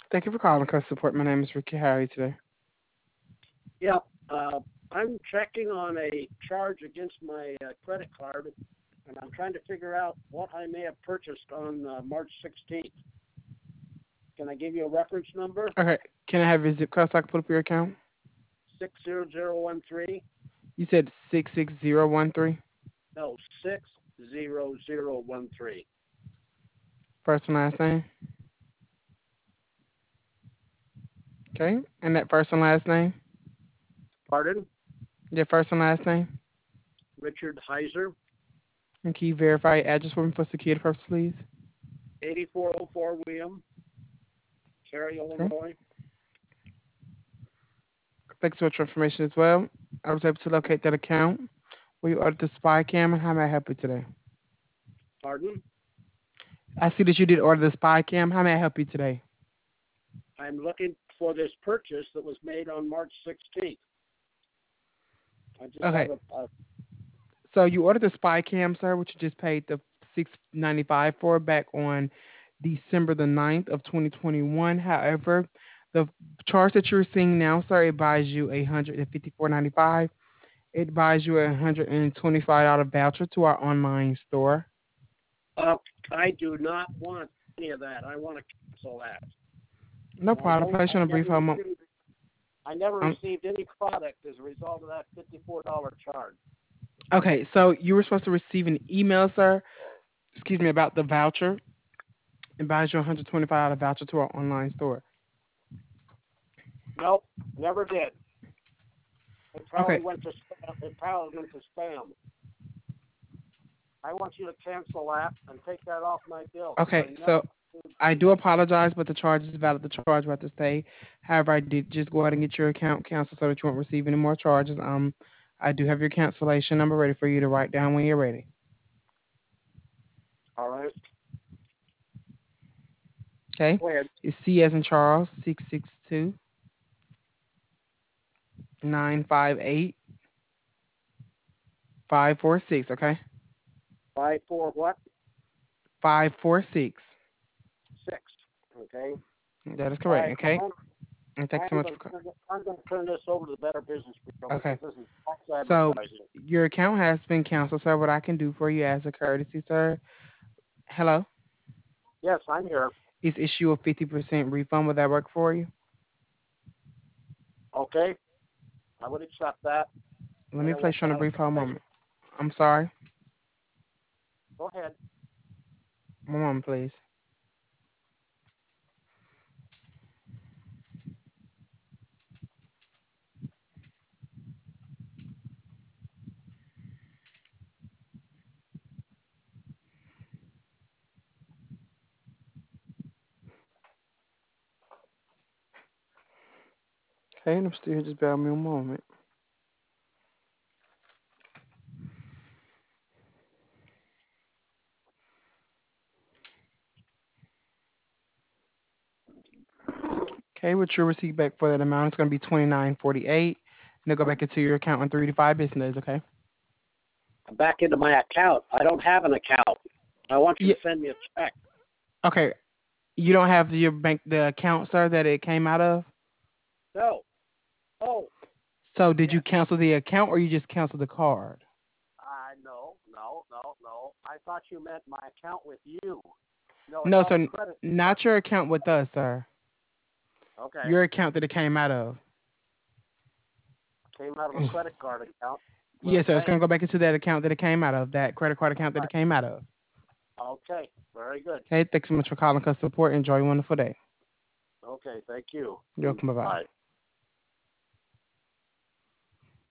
Thank you for calling Customer Support. My name is Ricky. How are you today? Yeah, I'm checking on a charge against my credit card, and I'm trying to figure out what I may have purchased on March 16th. Can I give you a reference number? Okay. Can I have your zip code so I can put up your account? 60013. You said 66013. No, 60013. First and last name. Okay. And that first and last name? Pardon? Your first and last name? Richard Heiser, And can you verify your address for me for security purposes, please? 8404 William, Cary, Okay. Illinois. Thanks so much for information as well. I was able to locate that account where you ordered the spy cam, and how may I help you today? Pardon? I see that you did order the spy cam. How may I help you today? I'm looking for this purchase that was made on March 16th. I just Okay. have a So you ordered the spy cam, sir, which you just paid the $695 for back on December the 9th of 2021. However, the charge that you're seeing now, sir, it buys you $154.95. It buys you a $125 voucher to our online store. Uh, I do not want any of that. I want to cancel that. No And I problem. don't. Place you on a brief hold. I never Um, received any product as a result of that $54 charge. okay, so you were supposed to receive an email, sir. Excuse me, about the voucher. It buys you a $125 voucher to our online store. Nope, never did. It probably Okay, went to spam. It probably went to spam. I want you to cancel that and take that off my bill because okay. I never So received I do anything. apologize, but the charge is valid. The charge will have to stay. However, I did just go ahead and get your account canceled so that you won't receive any more charges. I do have your cancellation number ready for you to write down when you're ready. All right, Okay, go ahead. it's C as in Charles 662-958-546. Okay, 54 what? 546. 6. Okay. That is All correct. right. Okay, and thanks so much for. I'm going to turn this over to the Better Business Bureau Okay, because this is false so advertising. your account has been canceled, sir. What I can do for you as a courtesy, sir. Hello. Yes, I'm here. Is issue a 50% refund. Would that work for you? Okay, I would accept that. Let And me then what place you on kind a of brief hold thing? moment. I'm sorry. Go ahead. One moment, please. Okay, and I'm still here. Just bear with me a moment. Okay, what you'll receive back for that amount is going to be 29.48, and it'll go back into your account in 3 to 5 business days. Okay. Back into my account. I don't have an account. I want you Yeah. to send me a check. Okay. You don't have your bank the account, sir, that it came out of. No. Oh, So did you yes. cancel the account or you just canceled the card? No. I thought you meant my account with you. No, it's No, on a sir, credit card. not your account with us, sir. Okay. Your account that it came out of. Came out of a credit card account with a Yes, sir. It's bank. gonna go back into that account that it came out of, that credit card account that it Right. came out of. Okay. Very good. Okay, thanks so much for calling us support. Enjoy your wonderful day. Okay. Thank you. You're welcome. Bye bye. Bye.